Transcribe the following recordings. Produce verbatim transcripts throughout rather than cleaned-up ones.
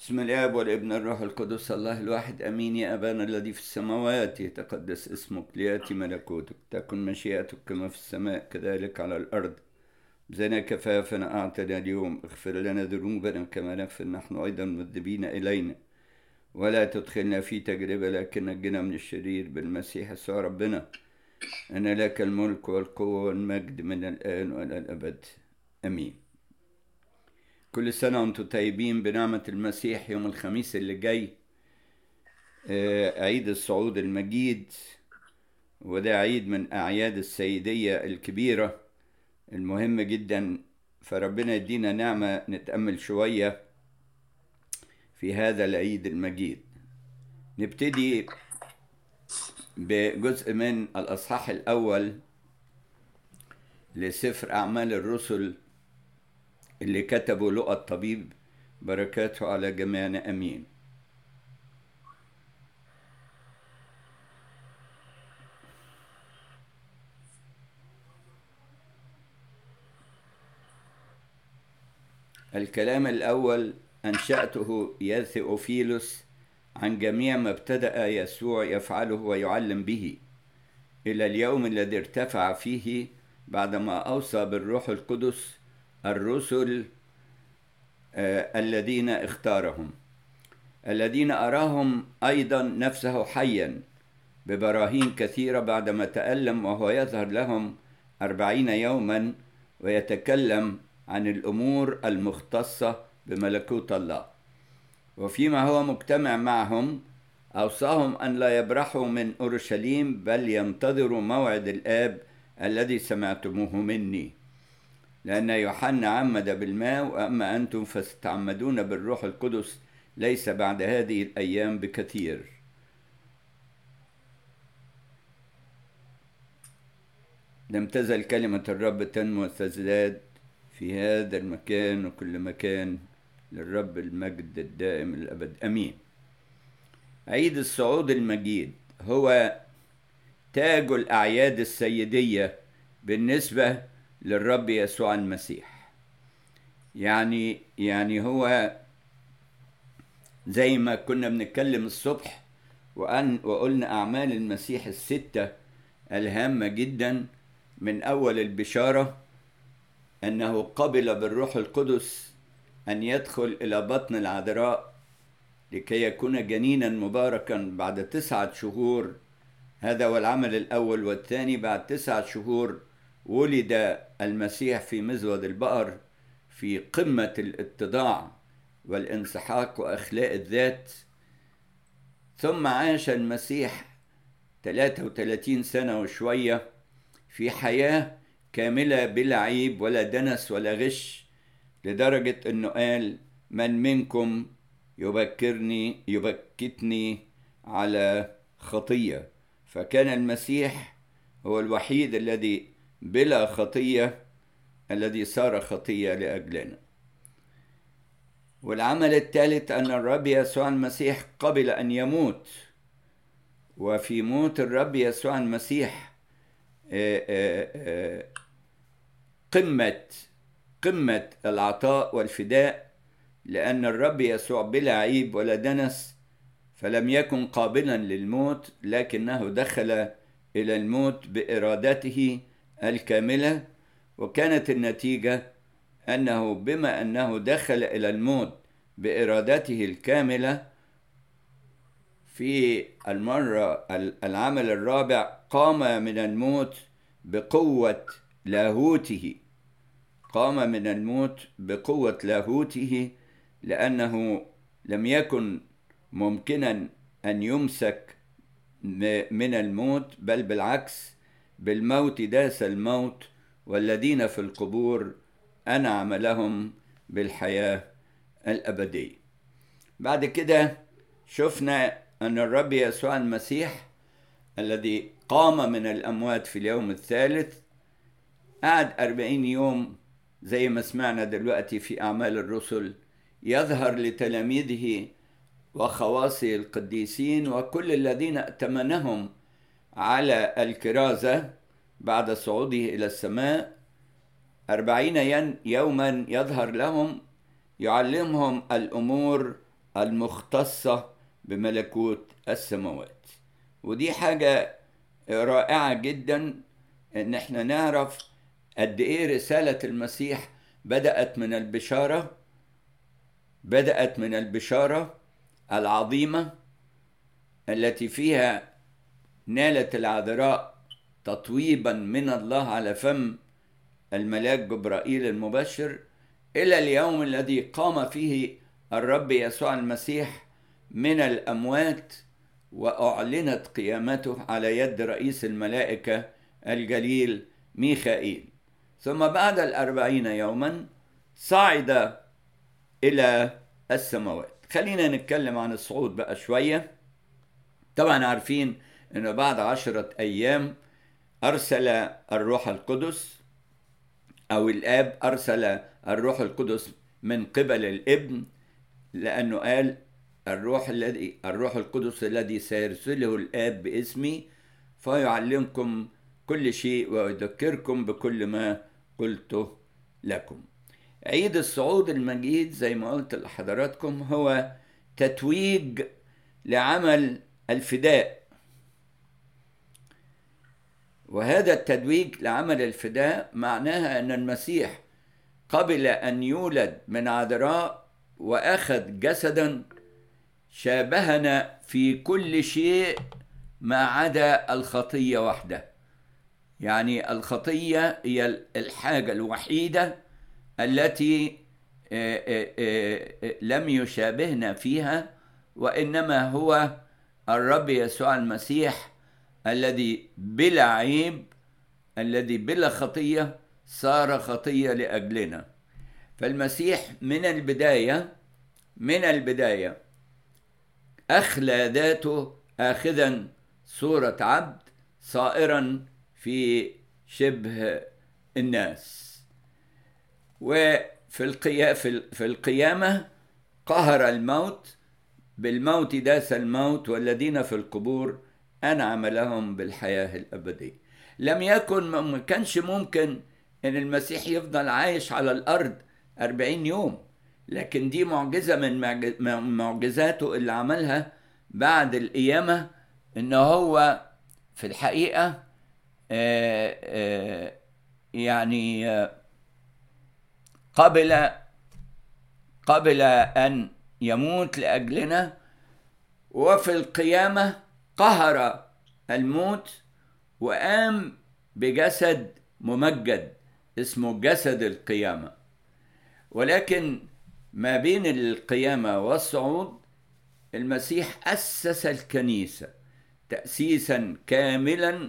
بسم الآب والابن الروح القدس الله الواحد أمين. يا أبانا الذي في السماوات يتقدس اسمك، ليأتي ملكوتك، تكن مشيئتك كما في السماء كذلك على الأرض. زنا كفافنا أعطنا اليوم، اغفر لنا ذنوبنا كما نغفر نحن أيضا مذنبين إلينا، ولا تدخلنا في تجربة لكن نجنا من الشرير بالمسيح يسوع ربنا. أنا لك الملك والقوة والمجد من الآن وإلى الأبد أمين. كل سنة وانتم طيبين بنعمة المسيح. يوم الخميس اللي جاي عيد الصعود المجيد، وده عيد من أعياد السيدية الكبيرة المهمة جدا، فربنا يدينا نعمة نتأمل شوية في هذا العيد المجيد. نبتدي بجزء من الأصحاح الأول لسفر أعمال الرسل اللي كتبه لقى الطبيب، بركاته على جميعنا أمين. الكلام الأول: أنشأته يا ثيوفيلوس عن جميع ما ابتدأ يسوع يفعله ويعلم به إلى اليوم الذي ارتفع فيه بعدما أوصى بالروح القدس الرسل آه الذين اختارهم، الذين أراهم أيضا نفسه حيا ببراهين كثيرة بعدما تألم، وهو يظهر لهم أربعين يوما ويتكلم عن الأمور المختصة بملكوت الله. وفيما هو مجتمع معهم أوصاهم أن لا يبرحوا من أورشليم، بل ينتظروا موعد الآب الذي سمعتموه مني، لأن يوحنا عمد بالماء، وأما أنتم فستعمدون بالروح القدس ليس بعد هذه الأيام بكثير. لم تزل كلمة الرب تنمو وتزداد في هذا المكان وكل مكان، للرب المجد الدائم الأبد أمين. عيد الصعود المجيد هو تاج الأعياد السيدية بالنسبة للرب يسوع المسيح. يعني يعني هو زي ما كنا بنتكلم الصبح وأن وقلنا أعمال المسيح الستة الهامة جدا، من أول البشارة أنه قبل بالروح القدس أن يدخل إلى بطن العذراء لكي يكون جنينا مباركا بعد تسعة شهور. هذا هو العمل الأول. والثاني، بعد تسعة شهور ولد المسيح في مزود البقر في قمة الاتضاع والانسحاق وأخلاق الذات. ثم عاش المسيح ثلاثة وثلاثين سنة وشوية في حياة كاملة بلا عيب ولا دنس ولا غش، لدرجة أنه قال: من منكم يبكرني يبكتني على خطية. فكان المسيح هو الوحيد الذي بلا خطية، الذي صار خطية لأجلنا. والعمل الثالث أن الرب يسوع المسيح قبل أن يموت، وفي موت الرب يسوع المسيح قمة قمة العطاء والفداء، لأن الرب يسوع بلا عيب ولا دنس، فلم يكن قابلا للموت، لكنه دخل إلى الموت بإرادته الكاملة. وكانت النتيجة أنه بما أنه دخل إلى الموت بإرادته الكاملة، في المرة العمل الرابع قام من الموت بقوة لاهوته، قام من الموت بقوة لاهوته، لأنه لم يكن ممكنا أن يمسك من الموت، بل بالعكس، بالموت داس الموت، والذين في القبور أنعم لهم بالحياة الأبدية. بعد كده شفنا أن الرب يسوع المسيح الذي قام من الأموات في اليوم الثالث قعد أربعين يوم زي ما سمعنا دلوقتي في أعمال الرسل يظهر لتلاميذه وخواصي القديسين وكل الذين ائتمنهم على الكرازة بعد صعوده إلى السماء. أربعين يوما يظهر لهم، يعلمهم الأمور المختصة بملكوت السماوات. ودي حاجة رائعة جدا ان احنا نعرف قد ايه رسالة المسيح بدأت من البشارة بدأت من البشارة العظيمة التي فيها نالت العذراء تطويبا من الله على فم الملاك جبرائيل المبشر، إلى اليوم الذي قام فيه الرب يسوع المسيح من الأموات وأعلنت قيامته على يد رئيس الملائكة الجليل ميخائيل. ثم بعد الأربعين يوما صعد إلى السماوات. خلينا نتكلم عن الصعود بقى شوية. طبعا عارفين أنه بعد عشرة أيام أرسل الروح القدس، أو الآب أرسل الروح القدس من قبل الابن، لأنه قال الروح الذي الروح القدس الذي سيرسله الآب باسمي فيعلمكم كل شيء ويذكركم بكل ما قلته لكم. عيد الصعود المجيد زي ما قلت لحضراتكم هو تتويج لعمل الفداء، وهذا التتويج لعمل الفداء معناها أن المسيح قبل أن يولد من عذراء وأخذ جسدا شابهنا في كل شيء ما عدا الخطية وحده. يعني الخطية هي الحاجة الوحيدة التي لم يشابهنا فيها، وإنما هو الرب يسوع المسيح الذي بلا عيب، الذي بلا خطية، صار خطية لأجلنا. فالمسيح من البداية من البداية أخلى ذاته آخذا صورة عبد صائرا في شبه الناس. وفي القيا في القيامة قهر الموت، بالموت داس الموت، والذين في القبور أنعم لهم بالحياة الأبدية. لم يكن ما كانش ممكن أن المسيح يفضل عايش على الأرض أربعين يوم، لكن دي معجزة من معجزاته اللي عملها بعد القيامة، إنه هو في الحقيقة آآ آآ يعني قبل قبل أن يموت لأجلنا، وفي القيامة قهر الموت وقام بجسد ممجد اسمه جسد القيامة. ولكن ما بين القيامة والصعود المسيح أسس الكنيسة تأسيسا كاملا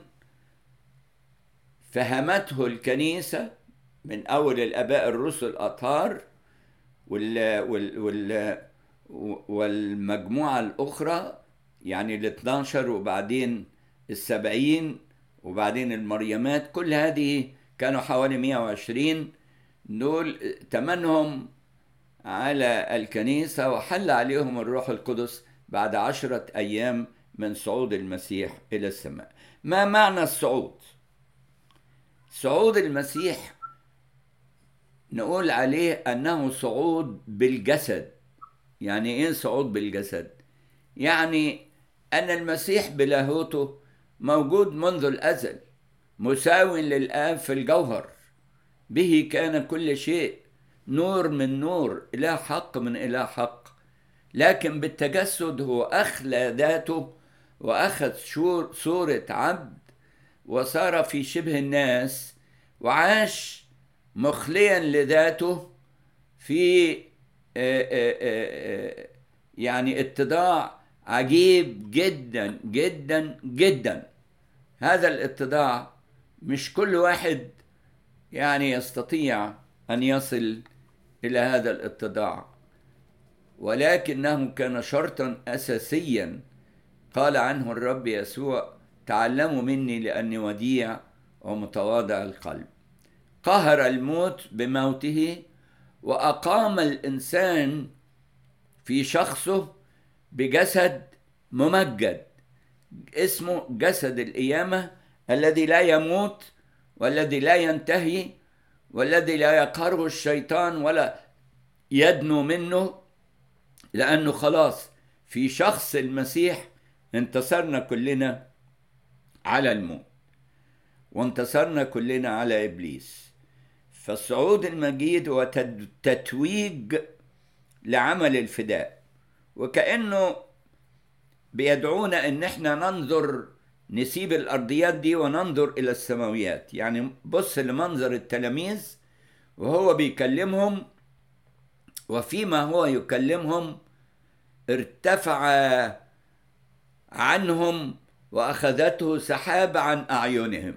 فهمته الكنيسة من أول الآباء الرسل الأطهار وال وال وال والمجموعة الأخرى، يعني الاثناشر وبعدين السبعين وبعدين المريمات، كل هذه كانوا حوالي مئة وعشرين، دول تمنهم على الكنيسة وحل عليهم الروح القدس بعد عشرة أيام من صعود المسيح إلى السماء. ما معنى الصعود؟ صعود المسيح نقول عليه أنه صعود بالجسد. يعني إيه صعود بالجسد؟ يعني أن المسيح بلاهوته موجود منذ الأزل، مساو للآب في الجوهر، به كان كل شيء، نور من نور، إله حق من إله حق، لكن بالتجسد هو أخلى ذاته وأخذ صورة عبد وصار في شبه الناس وعاش مخليا لذاته في يعني اتضاع عجيب جدا جدا جدا. هذا الاتضاع مش كل واحد يعني يستطيع أن يصل إلى هذا الاتضاع، ولكنه كان شرطا أساسيا قال عنه الرب يسوع: تعلموا مني لأني وديع ومتواضع القلب. قهر الموت بموته وأقام الإنسان في شخصه بجسد ممجد اسمه جسد القيامة، الذي لا يموت والذي لا ينتهي والذي لا يقهره الشيطان ولا يدنو منه، لأنه خلاص في شخص المسيح انتصرنا كلنا على الموت، وانتصرنا كلنا على إبليس. فالصعود المجيد هو تتويج لعمل الفداء، وكأنه بيدعونا ان احنا ننظر، نسيب الارضيات دي وننظر الى السماويات. يعني بص لمنظر التلاميذ وهو بيكلمهم، وفيما هو يكلمهم ارتفع عنهم واخذته سحابة عن اعينهم.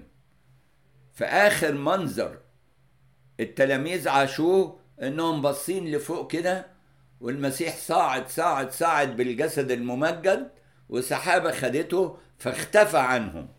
فاخر منظر التلاميذ عاشوه انهم باصين لفوق كده، والمسيح صاعد صاعد صاعد بالجسد الممجد، وسحابة خدته فاختفى عنهم.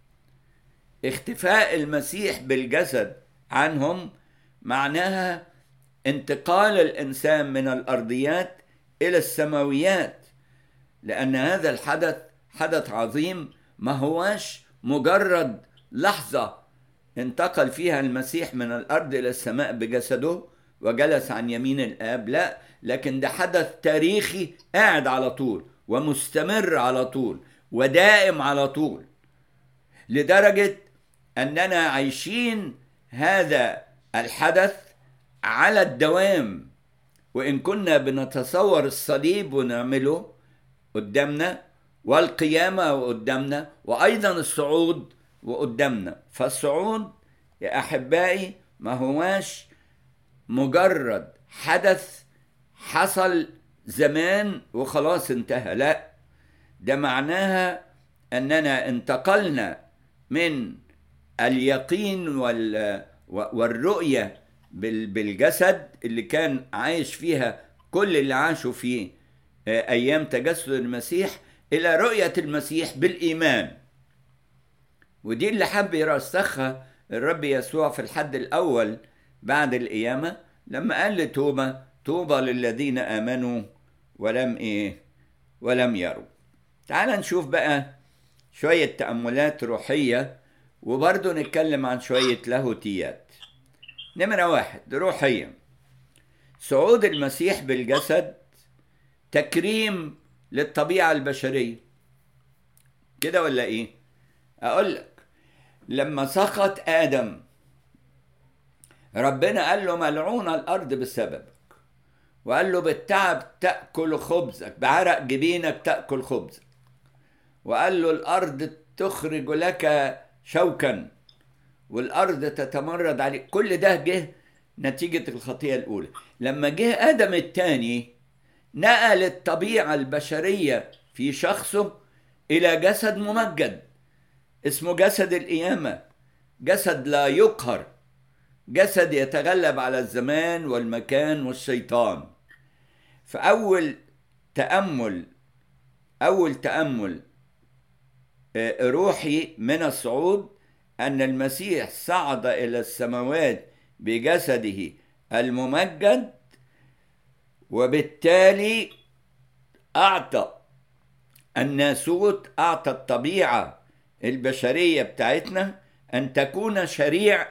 اختفاء المسيح بالجسد عنهم معناها انتقال الإنسان من الأرضيات إلى السماويات، لأن هذا الحدث حدث عظيم، ما هواش مجرد لحظة انتقل فيها المسيح من الأرض إلى السماء بجسده وجلس عن يمين الآب، لا، لكن ده حدث تاريخي قاعد على طول ومستمر على طول ودائم على طول، لدرجة أننا عايشين هذا الحدث على الدوام. وإن كنا بنتصور الصليب ونعمله قدامنا، والقيامة قدامنا، وأيضا الصعود وقدامنا. فالصعود يا أحبائي ما هواش مجرد حدث حصل زمان وخلاص انتهى، لا، ده معناها أننا انتقلنا من اليقين والرؤية بالجسد اللي كان عايش فيها كل اللي عاشوا فيه أيام تجسد المسيح، إلى رؤية المسيح بالإيمان. ودي اللي حب يرسخها الرب يسوع في الحد الأول بعد القيامة، لما قال لتوما: طوبى للذين آمنوا ولم إيه ولم يروا. تعال نشوف بقى شوية تأملات روحية، وبرضه نتكلم عن شوية لاهوتيات. نمرة واحد، روحيا، صعود المسيح بالجسد تكريم للطبيعة البشرية، كده ولا إيه؟ أقول لك، لما سقط آدم ربنا قال له: ملعون الأرض بسببك، وقال له: بالتعب تأكل خبزك، بعرق جبينك تأكل خبزك، وقال له: الأرض تخرج لك شوكا، والأرض تتمرد عليك. كل ده جه نتيجة الخطيئة الأولى. لما جه آدم الثاني نقل الطبيعة البشرية في شخصه إلى جسد ممجد اسمه جسد القيامة، جسد لا يقهر، جسد يتغلب على الزمان والمكان والشيطان. فأول تأمل أول تأمل روحي من الصعود أن المسيح صعد إلى السماوات بجسده الممجد، وبالتالي أعطى الناسوت، أعطى الطبيعة البشرية بتاعتنا أن تكون شريع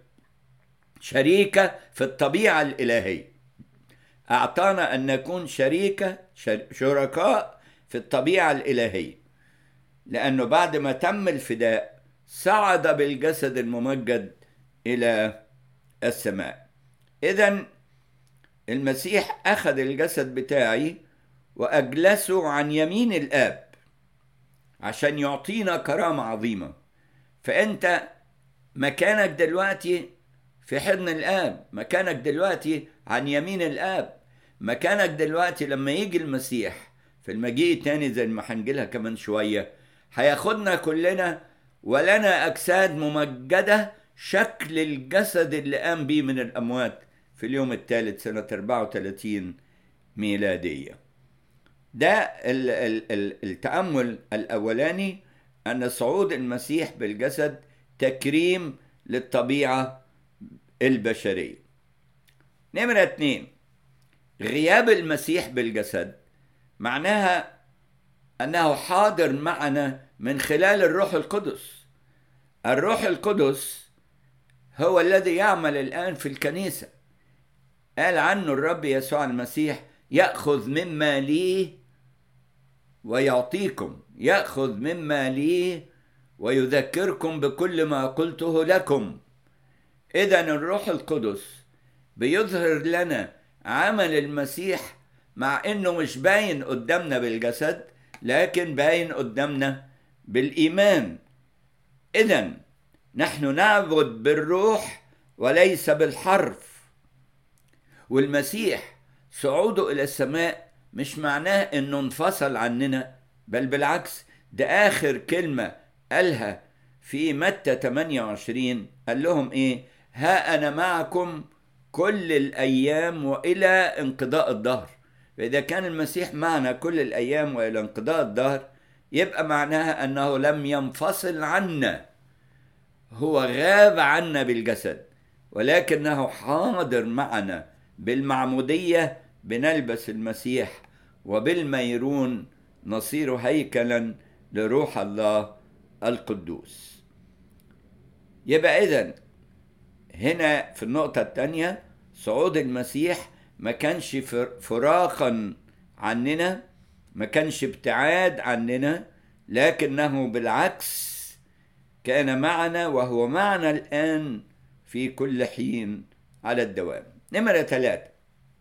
شريكة في الطبيعة الإلهية. أعطانا أن نكون شريكة شركاء في الطبيعة الإلهية، لأنه بعد ما تم الفداء صعد بالجسد الممجد إلى السماء. إذن المسيح أخذ الجسد بتاعي وأجلسه عن يمين الآب عشان يعطينا كرامة عظيمة. فأنت مكانك دلوقتي في حضن الآب، مكانك دلوقتي عن يمين الآب، مكانك دلوقتي لما يجي المسيح في المجيء التاني زي ما هنجيلها كمان شوية، هياخدنا كلنا ولنا أجساد ممجدة شكل الجسد اللي قام بيه من الأموات في اليوم الثالث سنة أربعة وثلاثين ميلادية. ده التأمل الأولاني، أن صعود المسيح بالجسد تكريم للطبيعة البشرية. نمرة اتنين، غياب المسيح بالجسد معناها أنه حاضر معنا من خلال الروح القدس. الروح القدس هو الذي يعمل الآن في الكنيسة. قال عنه الرب يسوع المسيح: يأخذ مما لي ويعطيكم، يأخذ مما لي ويذكركم بكل ما قلته لكم. إذن الروح القدس بيظهر لنا عمل المسيح، مع إنه مش باين قدامنا بالجسد لكن باين قدامنا بالإيمان. إذن نحن نعبد بالروح وليس بالحرف. والمسيح صعوده إلى السماء مش معناه إنه انفصل عننا، بل بالعكس، ده آخر كلمة قالها في متى ثمانية وعشرين. قال لهم إيه؟ ها أنا معكم كل الأيام وإلى انقضاء الدهر. فإذا كان المسيح معنا كل الأيام وإلى انقضاء الدهر، يبقى معناها أنه لم ينفصل عنا، هو غاب عنا بالجسد، ولكنه حاضر معنا بالمعمودية. بنلبس المسيح، وبالميرون نصير هيكلا لروح الله القدوس. يبقى إذن هنا في النقطة الثانية، صعود المسيح ما كانش فراقا عننا، ما كانش ابتعاد عننا، لكنه بالعكس كان معنا، وهو معنا الآن في كل حين على الدوام. نمرة ثلاثة،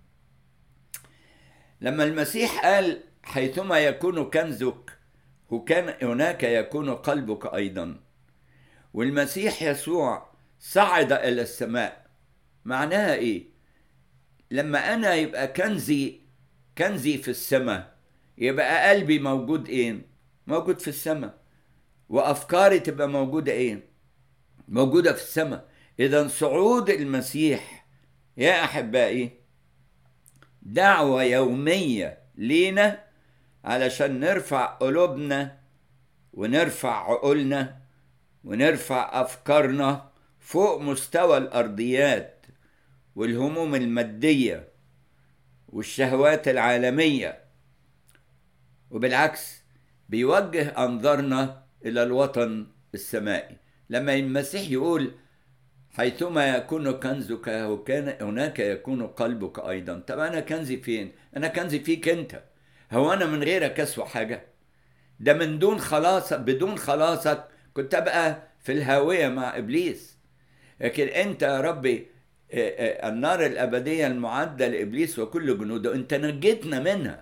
لما المسيح قال حيثما يكون كنزك وكان هناك يكون قلبك أيضا، والمسيح يسوع صعد إلى السماء، معناها إيه؟ لما أنا يبقى كنزي كنزي في السماء، يبقى قلبي موجود إيه؟ موجود في السماء. وأفكاري تبقى موجودة إيه؟ موجودة في السماء. إذن صعود المسيح يا أحبائي دعوة يومية لينا علشان نرفع قلوبنا ونرفع عقولنا ونرفع أفكارنا فوق مستوى الأرضيات والهموم المادية والشهوات العالمية، وبالعكس بيوجه أنظارنا إلى الوطن السمائي. لما المسيح يقول حيثما يكون كنزك وكان هناك يكون قلبك أيضا، طب أنا كنزي فين؟ أنا كنزي فيك أنت. هو أنا من غيرك أسوأ حاجة؟ ده من دون خلاصك، بدون خلاصك كنت أبقى في الهاوية مع إبليس. لكن أنت يا ربي النار الأبدية المعدة لإبليس وكل جنوده، أنت نجيتنا منها.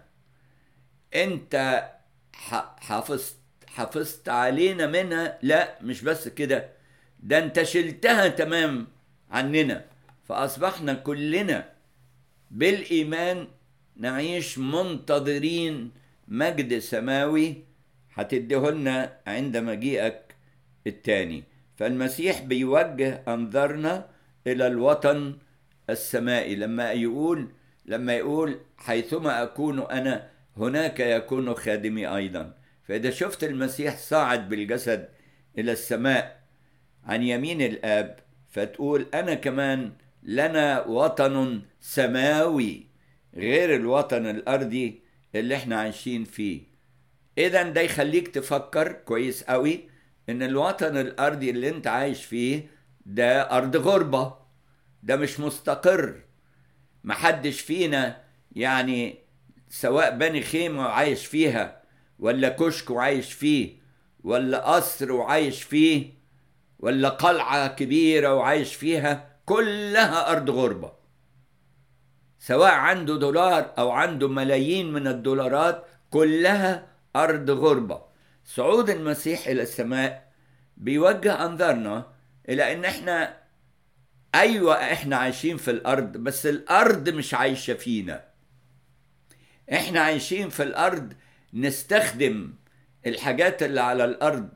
أنت حافظت حافظت علينا منها. لا مش بس كده، ده أنت شلتها تمام عننا، فأصبحنا كلنا بالإيمان نعيش منتظرين مجد سماوي هتديهولنا عند مجيئك التاني. فالمسيح بيوجه أنظارنا إلى الوطن السمائي لما يقول لما يقول حيثما أكون أنا هناك يكون خادمي أيضا. فإذا شفت المسيح صاعد بالجسد إلى السماء عن يمين الآب، فتقول أنا كمان لنا وطن سماوي غير الوطن الأرضي اللي احنا عايشين فيه. إذن ده يخليك تفكر كويس قوي إن الوطن الأرضي اللي انت عايش فيه ده أرض غربة، ده مش مستقر. محدش فينا يعني سواء بني خيمة وعايش فيها، ولا كشك وعايش فيه، ولا قصر وعايش فيه، ولا قلعة كبيرة وعايش فيها، كلها أرض غربة. سواء عنده دولار أو عنده ملايين من الدولارات، كلها أرض غربة. صعود المسيح إلى السماء بيوجه أنظارنا إلى إن إحنا أيوة إحنا عايشين في الأرض، بس الأرض مش عايشة فينا. إحنا عايشين في الأرض نستخدم الحاجات اللي على الأرض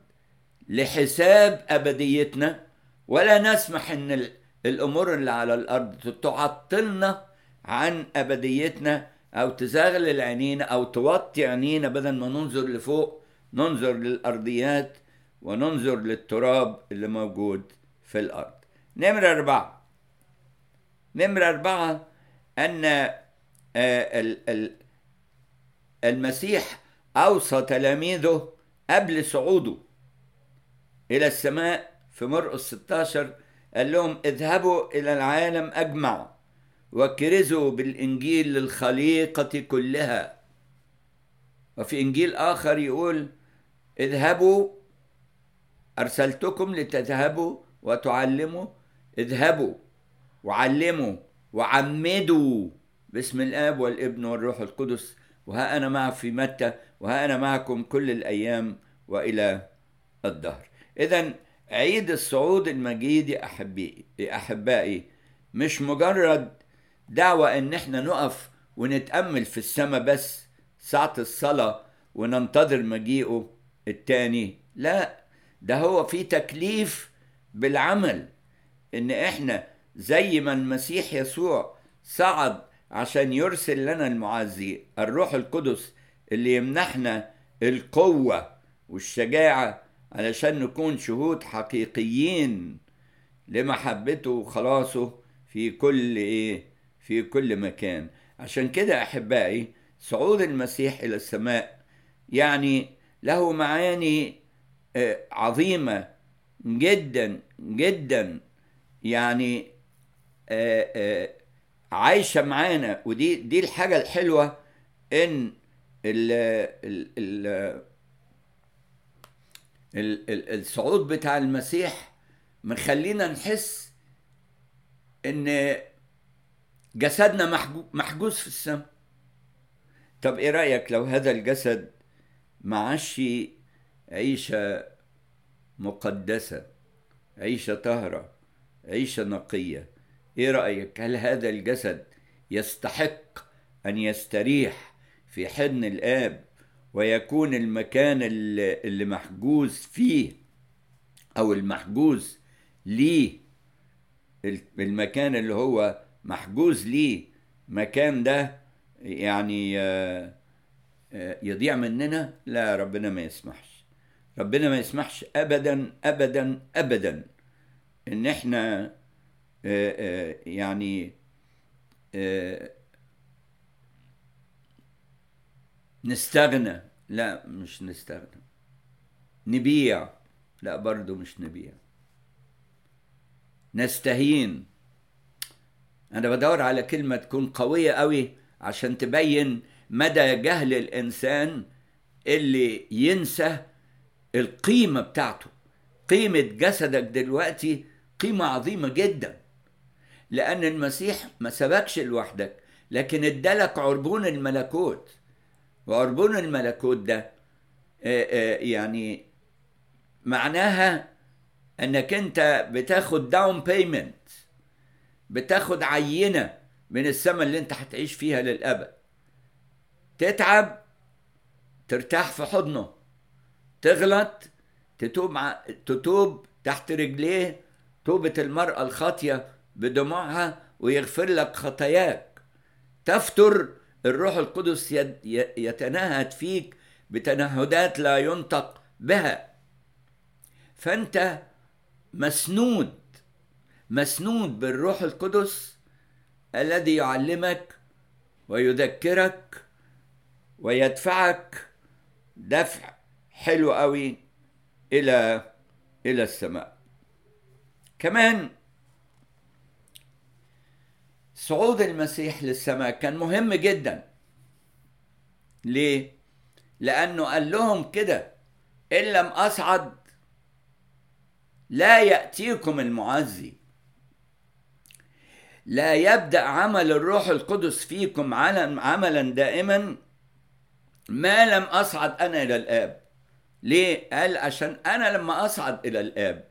لحساب أبديتنا، ولا نسمح إن الأمور اللي على الأرض تعطلنا عن أبديتنا أو تزغلل عينينا أو توطي عينينا. بدل ما ننظر لفوق ننظر للأرضيات وننظر للتراب اللي موجود في الأرض. نمرة أربعة نمرة أربعة أن المسيح أوصى تلاميذه قبل صعوده إلى السماء في مرقس ستاشر، قال لهم اذهبوا إلى العالم أجمع وكرزوا بالإنجيل للخليقة كلها. وفي إنجيل آخر يقول اذهبوا، أرسلتكم لتذهبوا وتعلموا، اذهبوا وعلموا وعمدوا باسم الآب والابن والروح القدس، وها أنا معكم في متى، وها أنا معكم كل الأيام وإلى الدهر. إذن عيد الصعود المجيد يا أحبائي أحبائي مش مجرد دعوة إن احنا نقف ونتأمل في السماء بس ساعة الصلاة وننتظر مجيئه التاني، لا، ده هو في تكليف بالعمل، إن احنا زي ما المسيح يسوع صعد عشان يرسل لنا المعزي الروح القدس اللي يمنحنا القوة والشجاعة علشان نكون شهود حقيقيين لمحبته وخلاصه في كل ايه في كل مكان. عشان كده احبائي صعود المسيح الى السماء يعني له معاني عظيمة جدا جدا، يعني عايشة معانا. ودي دي الحاجة الحلوة، ان ال ال ال الصعود بتاع المسيح مخلينا نحس ان جسدنا محجوز في السماء. طب ايه رأيك لو هذا الجسد معاش عيشة مقدسة، عيشة طاهرة، عيشة نقية؟ ايه رأيك؟ هل هذا الجسد يستحق ان يستريح في حضن الآب ويكون المكان اللي محجوز فيه او المحجوز ليه، المكان اللي هو محجوز ليه، مكان ده يعني يضيع مننا؟ لا، ربنا ما يسمحش. ربنا ما يسمحش ابدا ابدا ابدا ان احنا يعني نستغنى. لا، مش نستغنى. نبيع؟ لا، برضو مش نبيع. نستهين؟ انا بدور على كلمة تكون قوية قوي عشان تبين مدى جهل الانسان اللي ينسى القيمة بتاعته. قيمة جسدك دلوقتي قيمة عظيمة جدا، لان المسيح ما سبكش لوحدك، لكن ادالك عربون الملكوت. وعربون الملكوت ده يعني معناها انك انت بتاخد داون بيمنت، بتاخد عينة من السماء اللي انت هتعيش فيها للأبد. تتعب، ترتاح في حضنه، تغلط، تتوب مع... تتوب تحت رجليه توبة المرأة الخاطية بدموعها ويغفر لك خطاياك. تفتر، الروح القدس يتنهد فيك بتنهدات لا ينطق بها. فأنت مسنود مسنود بالروح القدس الذي يعلمك ويذكرك ويدفعك دفع حلو قوي إلى إلى السماء. كمان صعود المسيح للسماء كان مهم جدا. ليه؟ لأنه قال لهم كده: إن لم أصعد لا يأتيكم المعزي، لا يبدأ عمل الروح القدس فيكم عملا دائما ما لم أصعد أنا إلى الآب. ليه؟ قال عشان أنا لما أصعد إلى الآب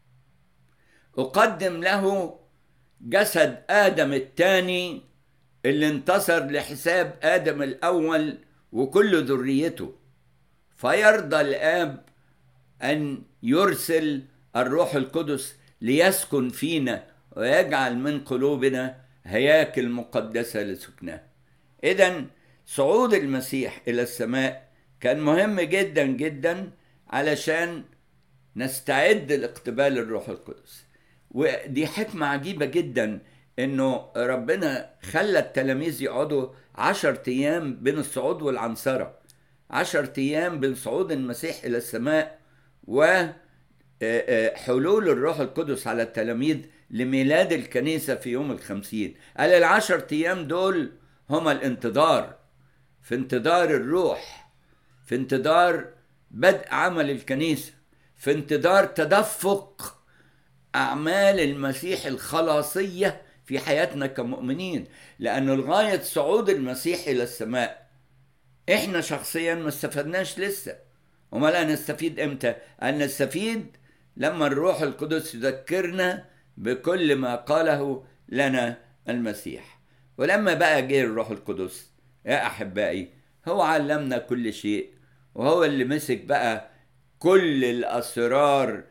أقدم له جسد آدم الثاني اللي انتصر لحساب آدم الأول وكل ذريته، فيرضى الآب أن يرسل الروح القدس ليسكن فينا ويجعل من قلوبنا هياكل مقدسة لسكنها. إذن صعود المسيح إلى السماء كان مهم جدا جدا علشان نستعد لاقتبال الروح القدس. ودي حكمة عجيبة جدا إنه ربنا خلى التلاميذ يقعدوا عشر أيام بين الصعود والعنصرة، عشر أيام بين صعود المسيح إلى السماء حلول الروح القدس على التلاميذ لميلاد الكنيسة في يوم الخمسين. قال العشر أيام دول هما الانتظار، في انتظار الروح، في انتظار بدء عمل الكنيسة، في انتظار تدفق أعمال المسيح الخلاصية في حياتنا كمؤمنين. لأنه لغاية صعود المسيح إلى السماء إحنا شخصيا ما استفدناش لسه. وما لا نستفيد إمتى؟ أن نستفيد لما الروح القدس يذكرنا بكل ما قاله لنا المسيح. ولما بقى جه الروح القدس يا أحبائي هو علمنا كل شيء، وهو اللي مسك بقى كل الأسرار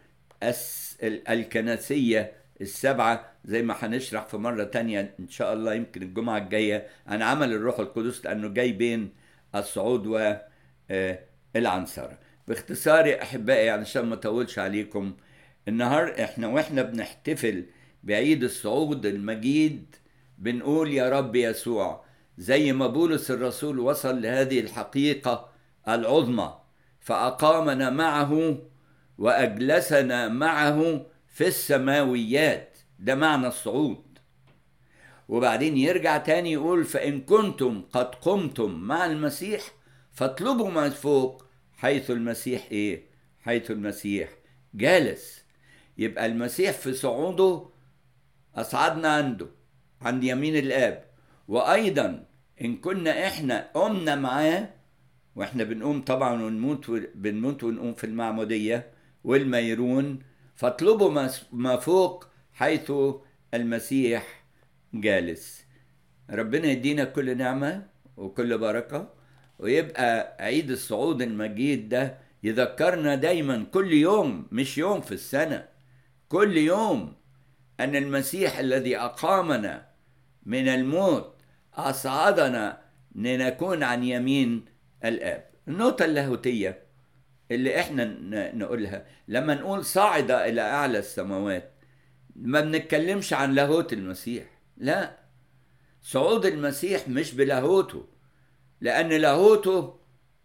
الكنسية السبعة، زي ما هنشرح في مرة تانية إن شاء الله يمكن الجمعة الجاية عن عمل الروح القدس، لأنه جاي بين الصعود والعنصرة. باختصار يا أحبائي عشان ما أطولش عليكم، النهار إحنا وإحنا بنحتفل بعيد الصعود المجيد بنقول يا رب يسوع، زي ما بولس الرسول وصل لهذه الحقيقة العظمى فأقامنا معه وأجلسنا معه في السماويات. ده معنى الصعود. وبعدين يرجع تاني يقول فإن كنتم قد قمتم مع المسيح فاطلبوا ما فوق حيث المسيح إيه؟ حيث المسيح جالس. يبقى المسيح في صعوده أصعدنا عنده عند يمين الآب. وأيضا إن كنا إحنا قمنا معاه، وإحنا بنقوم طبعا ونموت بنموت ونقوم في المعمودية والميرون، فاطلبوا ما فوق حيث المسيح جالس. ربنا يدينا كل نعمة وكل بركة، ويبقى عيد الصعود المجيد ده يذكرنا دايما كل يوم، مش يوم في السنة، كل يوم، أن المسيح الذي أقامنا من الموت أصعدنا لنكون عن يمين الآب. النقطة اللاهوتية اللي احنا نقولها لما نقول صعد إلى أعلى السماوات، ما بنتكلمش عن لاهوت المسيح، لا، صعود المسيح مش بلاهوته، لأن لاهوته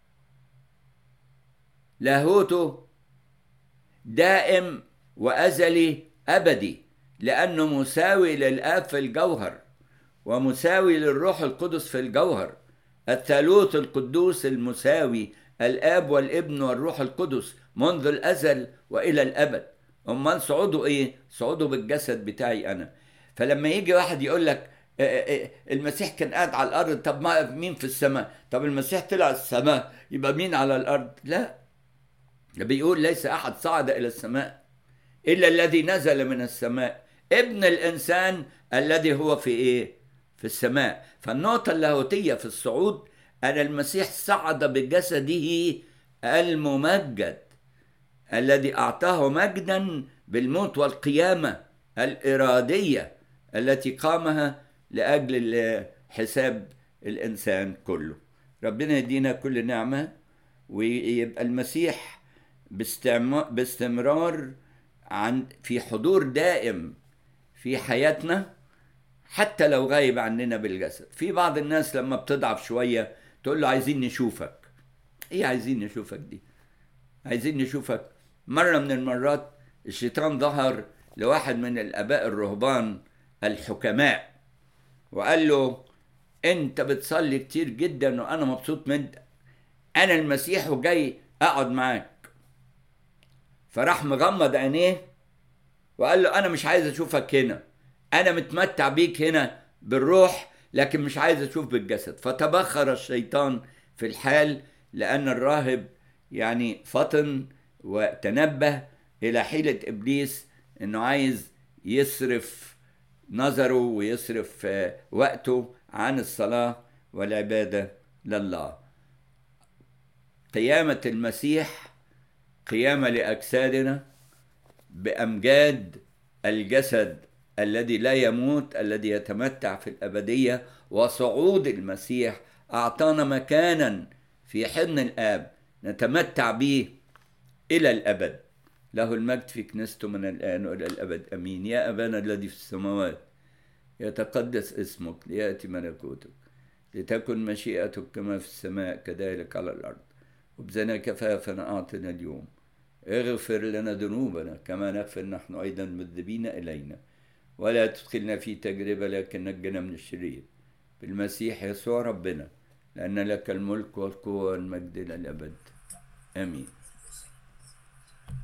لاهوته دائم وأزلي أبدي، لأنه مساوي للآب في الجوهر ومساوي للروح القدس في الجوهر. الثالوث القدوس المساوي، الآب والابن والروح القدس منذ الأزل وإلى الأبد. أمال صعوده إيه؟ صعوده بالجسد بتاعي أنا. فلما يجي واحد يقول لك المسيح كان قاعد على الأرض، طب ما مين في السماء؟ طب المسيح طلع السماء، يبقى مين على الأرض؟ لا، بيقول ليس أحد صعد إلى السماء إلا الذي نزل من السماء، ابن الإنسان الذي هو في إيه؟ في السماء. فالنقطة اللاهوتية في الصعود أن المسيح صعد بجسده الممجد الذي أعطاه مجدا بالموت والقيامة الإرادية التي قامها لأجل حساب الإنسان كله. ربنا يدينا كل نعمة، ويبقى المسيح باستمرار عن في حضور دائم في حياتنا حتى لو غايب عننا بالجسد. في بعض الناس لما بتضعف شوية تقول له عايزين نشوفك. ايه عايزين نشوفك دي؟ عايزين نشوفك. مرة من المرات الشيطان ظهر لواحد من الآباء الرهبان الحكماء وقال له انت بتصلي كتير جدا وانا مبسوط منك، انا المسيح وجاي اقعد معاك. فراح مغمض عينيه وقال له انا مش عايز اشوفك هنا، انا متمتع بيك هنا بالروح لكن مش عايز اشوف بالجسد. فتبخر الشيطان في الحال، لان الراهب يعني فطن وتنبه الى حيلة ابليس انه عايز يصرف نظره ويصرف وقته عن الصلاة والعبادة لله. قيامة المسيح قيامة لأجسادنا بأمجاد الجسد الذي لا يموت الذي يتمتع في الأبدية، وصعود المسيح أعطانا مكانا في حضن الآب نتمتع به إلى الأبد. له المجد في كنيسته من الآن وإلى الأبد، أمين. يا أبانا الذي في السماوات يتقدس اسمك، ليأتي ملكوتك، لتكن مشيئتك كما في السماء كذلك على الأرض. وبزنا كفافنا أعطنا اليوم، اغفر لنا ذنوبنا كما نغفر نحن أيضا مذنبين إلينا، ولا تدخلنا في تجربة لكن نجنا من الشرير، بالمسيح يسوع ربنا، لأن لك الملك والقوة والمجد إلى الأبد. آمين.